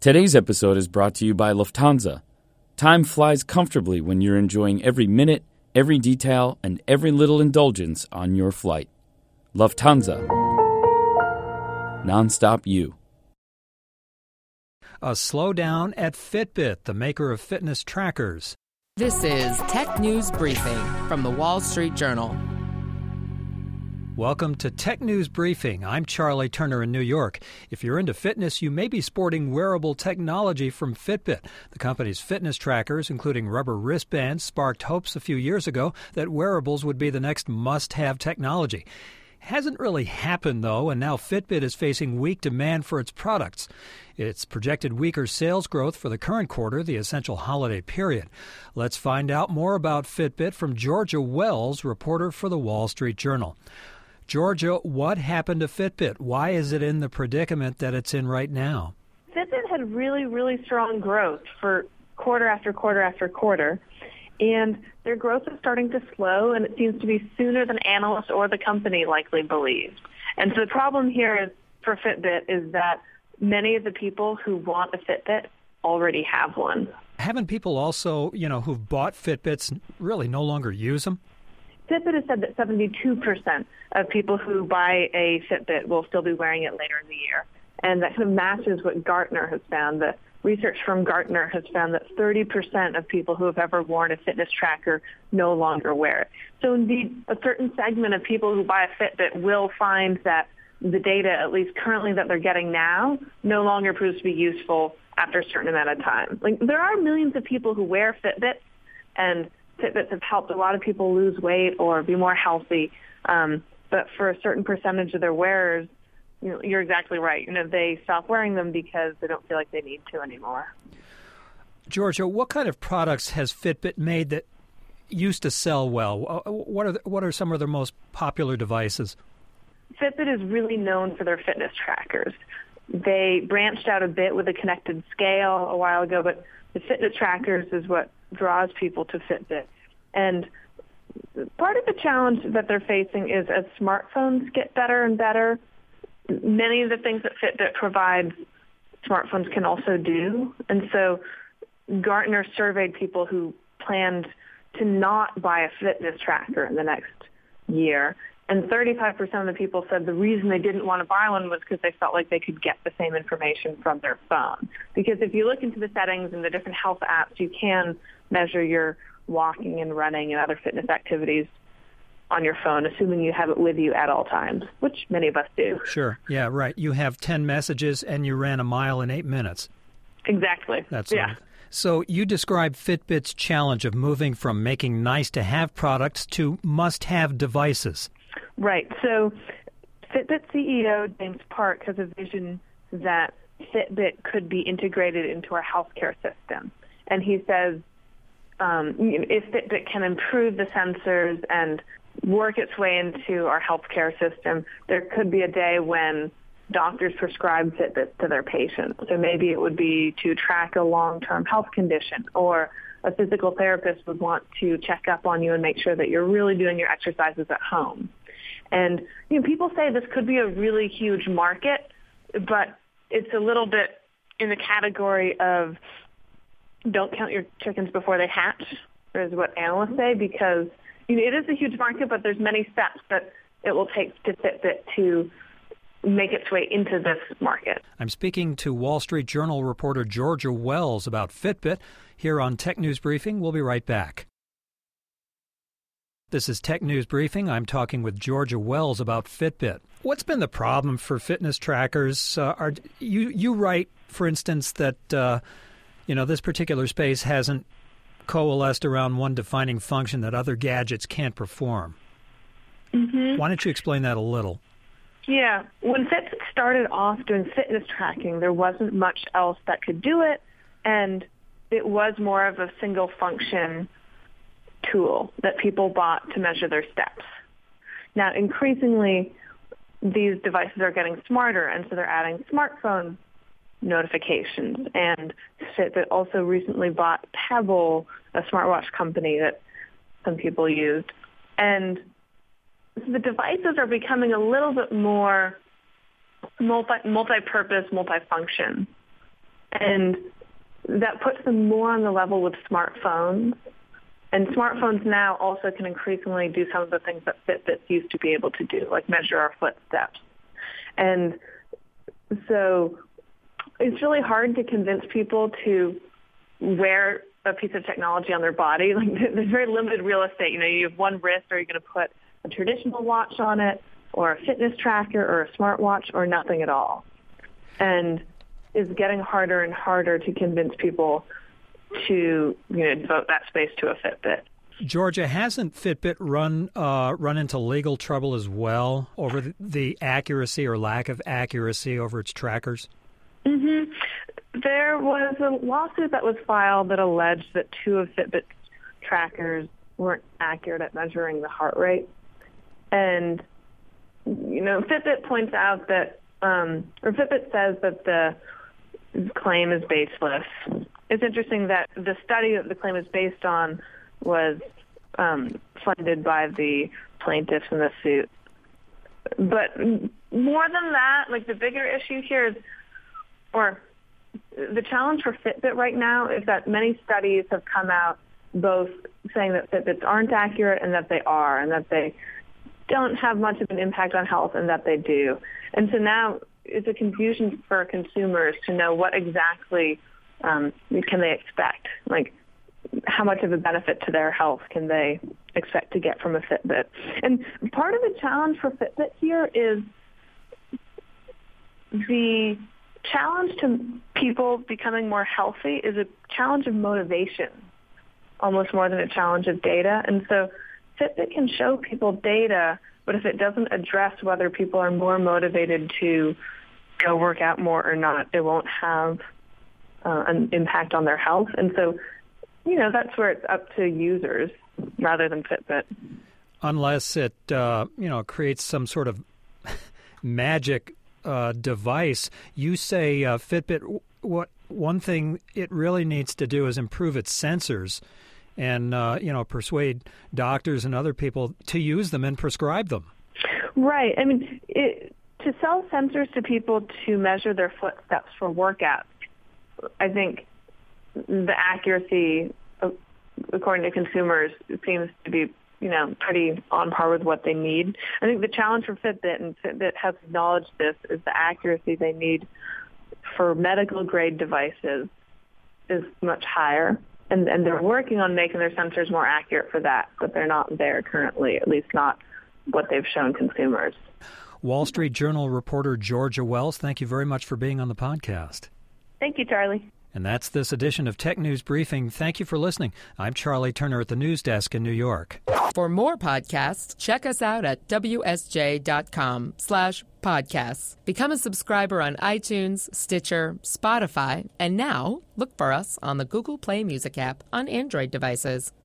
Today's episode is brought to you by Lufthansa. Time flies comfortably when you're enjoying every minute, every detail, and every little indulgence on your flight. Lufthansa. Non-stop you. A slowdown at Fitbit, the maker of fitness trackers. This is Tech News Briefing from the Wall Street Journal. Welcome to Tech News Briefing. I'm Charlie Turner in New York. If you're into fitness, you may be sporting wearable technology from Fitbit. The company's fitness trackers, including rubber wristbands, sparked hopes a few years ago that wearables would be the next must-have technology. Hasn't really happened, though, and now Fitbit is facing weak demand for its products. It's projected weaker sales growth for the current quarter, the essential holiday period. Let's find out more about Fitbit from Georgia Wells, reporter for the Wall Street Journal. Georgia, what happened to Fitbit? Why is it in the predicament that it's in right now? Fitbit had really strong growth for quarter after quarter after quarter, and their growth is starting to slow, and it seems to be sooner than analysts or the company likely believed. And so the problem here is for Fitbit is that many of the people who want a Fitbit already have one. Haven't people also, who've bought Fitbits really no longer use them? Fitbit has said that 72% of people who buy a Fitbit will still be wearing it later in the year. And that kind of matches what Gartner has found. The research from Gartner has found that 30% of people who have ever worn a fitness tracker no longer wear it. So indeed, a certain segment of people who buy a Fitbit will find that the data, at least currently that they're getting now, no longer proves to be useful after a certain amount of time. There are millions of people who wear Fitbits, and Fitbits have helped a lot of people lose weight or be more healthy. But for a certain percentage of their wearers, you're exactly right. They stop wearing them because they don't feel like they need to anymore. Georgia, what kind of products has Fitbit made that used to sell well? What are some of their most popular devices? Fitbit is really known for their fitness trackers. They branched out a bit with a connected scale a while ago, but the fitness trackers is what draws people to Fitbit. And part of the challenge that they're facing is as smartphones get better and better, many of the things that Fitbit provides, smartphones can also do. And so Gartner surveyed people who planned to not buy a fitness tracker in the next year. And 35% of the people said the reason they didn't want to buy one was because they felt like they could get the same information from their phone. Because if you look into the settings and the different health apps, you can measure your walking and running and other fitness activities on your phone, assuming you have it with you at all times, which many of us do. Sure. Yeah, right. You have 10 messages and you ran a mile in 8 minutes. Exactly. Yeah. So you describe Fitbit's challenge of moving from making nice-to-have products to must-have devices. Right. So Fitbit CEO James Park has a vision that Fitbit could be integrated into our healthcare system. And he says if Fitbit can improve the sensors and work its way into our healthcare system, there could be a day when doctors prescribe Fitbits to their patients. So maybe it would be to track a long-term health condition, or a physical therapist would want to check up on you and make sure that you're really doing your exercises at home. And people say this could be a really huge market, but it's a little bit in the category of don't count your chickens before they hatch, is what analysts say, because it is a huge market, but there's many steps that it will take to Fitbit to make its way into this market. I'm speaking to Wall Street Journal reporter Georgia Wells about Fitbit here on Tech News Briefing. We'll be right back. This is Tech News Briefing. I'm talking with Georgia Wells about Fitbit. What's been the problem for fitness trackers? You write, for instance, that this particular space hasn't coalesced around one defining function that other gadgets can't perform. Mm-hmm. Why don't you explain that a little? Yeah. When Fitbit started off doing fitness tracking, there wasn't much else that could do it, and it was more of a single function tool that people bought to measure their steps. Now, increasingly, these devices are getting smarter, and so they're adding smartphone notifications. And Fitbit also recently bought Pebble, a smartwatch company that some people used. And the devices are becoming a little bit more multi-purpose, multifunction. And that puts them more on the level with smartphones. And smartphones now also can increasingly do some of the things that Fitbits used to be able to do, like measure our footsteps. And so it's really hard to convince people to wear a piece of technology on their body. Like, there's very limited real estate. You have one wrist. Are you going to put a traditional watch on it, or a fitness tracker, or a smartwatch, or nothing at all? And it's getting harder and harder to convince people to devote that space to a Fitbit. Georgia, hasn't Fitbit run into legal trouble as well over the accuracy or lack of accuracy over its trackers? Mm-hmm. There was a lawsuit that was filed that alleged that 2 of Fitbit's trackers weren't accurate at measuring the heart rate. And, Fitbit points out that, or Fitbit says that the claim is baseless. It's interesting that the study that the claim is based on was funded by the plaintiffs in the suit. But more than that, the bigger issue here is, or the challenge for Fitbit right now is that many studies have come out both saying that Fitbits aren't accurate and that they are, and that they don't have much of an impact on health and that they do. And so now it's a confusion for consumers to know what exactly can they expect. How much of a benefit to their health can they expect to get from a Fitbit? And part of the challenge for Fitbit here is the challenge to people becoming more healthy is a challenge of motivation, almost more than a challenge of data. And so Fitbit can show people data, but if it doesn't address whether people are more motivated to go work out more or not, it won't have an impact on their health. And so, that's where it's up to users rather than Fitbit. Unless it, creates some sort of magic device. You say Fitbit, one thing it really needs to do is improve its sensors and, persuade doctors and other people to use them and prescribe them. Right. I mean, to sell sensors to people to measure their footsteps for workouts, I think the accuracy, according to consumers, seems to be, pretty on par with what they need. I think the challenge for Fitbit, and Fitbit has acknowledged this, is the accuracy they need for medical-grade devices is much higher. And they're working on making their sensors more accurate for that, but they're not there currently, at least not what they've shown consumers. Wall Street Journal reporter Georgia Wells, thank you very much for being on the podcast. Thank you, Charlie. And that's this edition of Tech News Briefing. Thank you for listening. I'm Charlie Turner at the news desk in New York. For more podcasts, check us out at WSJ.com/podcasts. Become a subscriber on iTunes, Stitcher, Spotify, and now look for us on the Google Play Music app on Android devices.